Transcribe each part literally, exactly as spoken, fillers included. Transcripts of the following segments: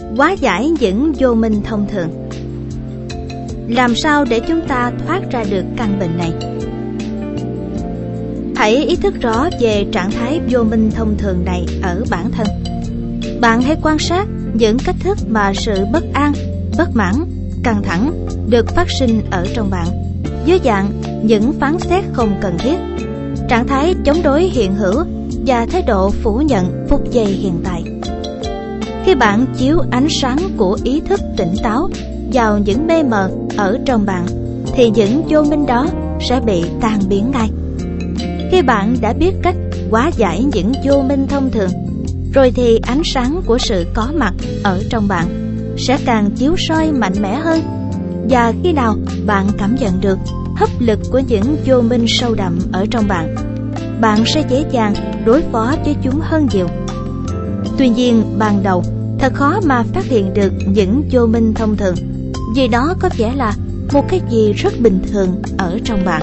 hóa giải những vô minh thông thường. Làm sao để chúng ta thoát ra được căn bệnh này? Hãy ý thức rõ về trạng thái vô minh thông thường này ở bản thân. Bạn hãy quan sát những cách thức mà sự bất an, bất mãn, căng thẳng được phát sinh ở trong bạn dưới dạng những phán xét không cần thiết, trạng thái chống đối hiện hữu và thái độ phủ nhận phút giây hiện tại. Khi bạn chiếu ánh sáng của ý thức tỉnh táo vào những mê mờ ở trong bạn, thì những vô minh đó sẽ bị tan biến ngay. Khi bạn đã biết cách hóa giải những vô minh thông thường, rồi thì ánh sáng của sự có mặt ở trong bạn sẽ càng chiếu soi mạnh mẽ hơn. Và khi nào bạn cảm nhận được hấp lực của những vô minh sâu đậm ở trong bạn, bạn sẽ dễ dàng đối phó với chúng hơn nhiều. Tuy nhiên, ban đầu thật khó mà phát hiện được những vô minh thông thường, vì đó có vẻ là một cái gì rất bình thường ở trong bạn.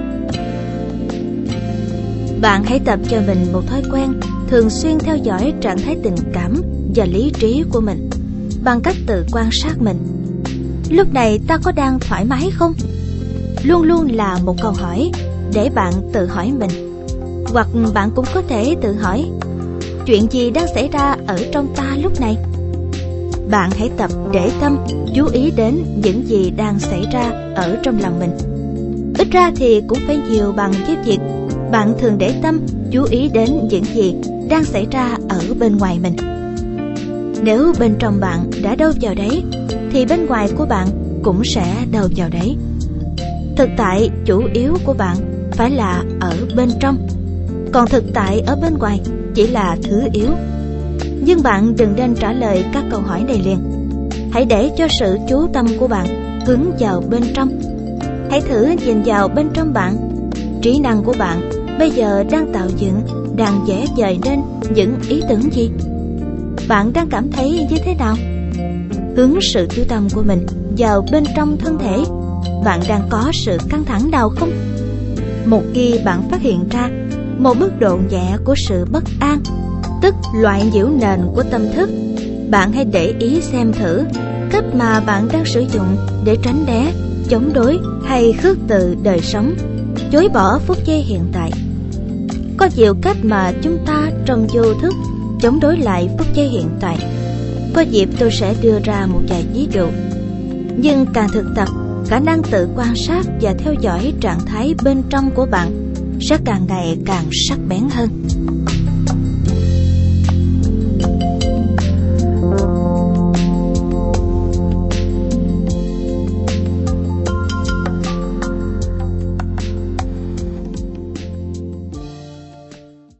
Bạn hãy tập cho mình một thói quen thường xuyên theo dõi trạng thái tình cảm và lý trí của mình bằng cách tự quan sát mình. Lúc này ta có đang thoải mái không? Luôn luôn là một câu hỏi để bạn tự hỏi mình. Hoặc bạn cũng có thể tự hỏi, chuyện gì đang xảy ra ở trong ta lúc này? Bạn hãy tập để tâm chú ý đến những gì đang xảy ra ở trong lòng mình. Ít ra thì cũng phải nhiều bằng với việc bạn thường để tâm chú ý đến những gì đang xảy ra ở bên ngoài mình. Nếu bên trong bạn đã đâu vào đấy, thì bên ngoài của bạn cũng sẽ đâu vào đấy. Thực tại chủ yếu của bạn phải là ở bên trong, còn thực tại ở bên ngoài chỉ là thứ yếu. Nhưng bạn đừng nên trả lời các câu hỏi này liền. Hãy để cho sự chú tâm của bạn hướng vào bên trong. Hãy thử nhìn vào bên trong bạn. Trí năng của bạn bây giờ đang tạo dựng, đang vẽ vời nên những ý tưởng gì? Bạn đang cảm thấy như thế nào? Hướng sự chú tâm của mình vào bên trong thân thể. Bạn đang có sự căng thẳng nào không? Một khi bạn phát hiện ra một mức độ nhẹ của sự bất an, tức loại nhiễu nền của tâm thức, bạn hãy để ý xem thử cách mà bạn đang sử dụng để tránh né, chống đối hay khước từ đời sống, chối bỏ phút giây hiện tại. Có nhiều cách mà chúng ta trong vô thức chống đối lại phút giây hiện tại. Có dịp tôi sẽ đưa ra một vài ví dụ. Nhưng càng thực tập, khả năng tự quan sát và theo dõi trạng thái bên trong của bạn sẽ càng ngày càng sắc bén hơn.